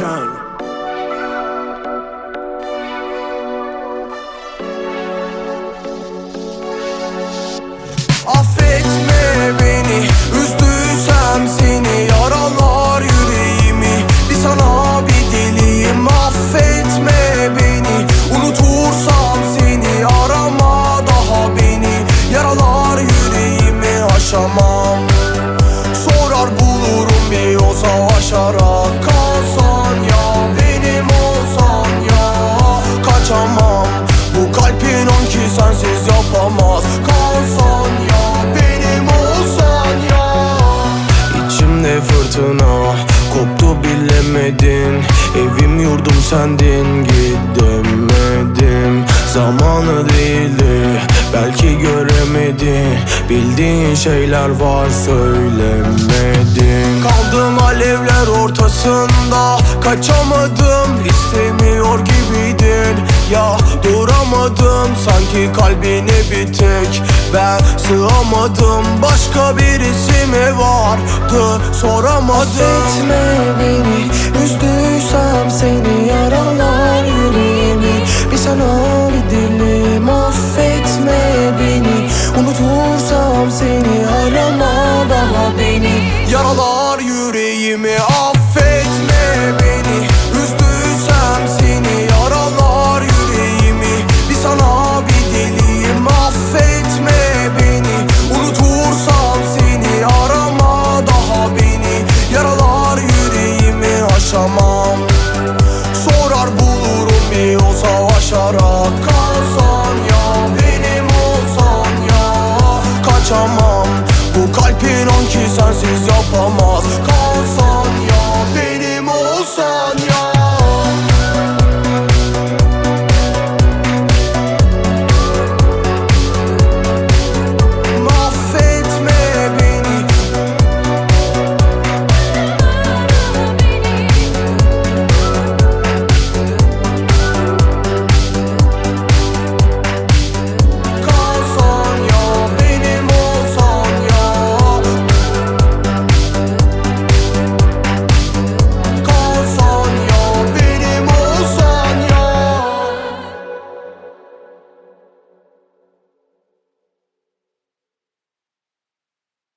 Şen. Affetme beni, üzdüysem seni, yaralar yüreğimi, bir sana bir deliyim. Affetme beni, unutursam seni, arama daha beni, yaralar yüreğimi aşamam. Sorar bulurum bir yol savaşarak, kalsan ya benim olsan ya, kaçamam. Bu kalp inan ki sensiz yapamaz, kalsan ya benim olsan ya. İçimde fırtına koptu bilemedin, evim yurdum sendin, gidemedim. Zamanı değildi, belki göremedi, bildiğin şeyler var söylemedin. Kaldım alevler ortasında, kaçamadım, istemiyor gibiydin ya, duramadım. Sanki kalbine bir tek ben sığamadım, başka birisi mi vardı soramadım. Affetme beni, üzdüysem seni, yaralar yüreğimi, bir sana bir dilim. Affetme beni, unutursam seni, arama daha beni, yaralar yüreğimi. Affetme beni, üzdüysem seni, yaralar yüreğimi, bir sana bir deliyim. Affetme beni, unutursam seni, arama daha beni, yaralar yüreğimi aşamam. Sorar bulurum bir yol savaşarak, kalsan ya benim olsan ya, kaçamam. Bu kalp inan ki sensiz yapamaz, kalsan ya